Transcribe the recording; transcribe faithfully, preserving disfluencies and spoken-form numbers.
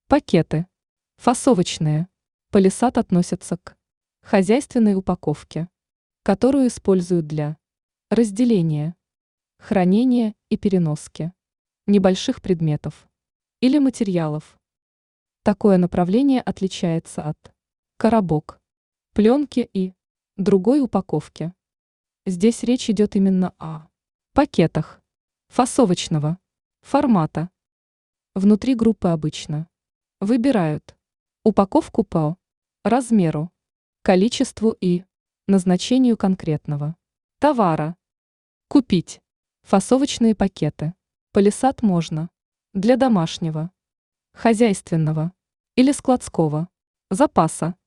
Пакеты. Фасовочные. Палисад относятся к хозяйственной упаковке, которую используют для разделения, хранения и переноски небольших предметов или материалов. Такое направление отличается от коробок, пленки и другой упаковки. Здесь речь идет именно о пакетах фасовочного формата. Внутри группы обычно выбирают упаковку по размеру, количеству и назначению конкретного товара. Купить фасовочные пакеты. Палисад можно для домашнего, хозяйственного или складского запаса.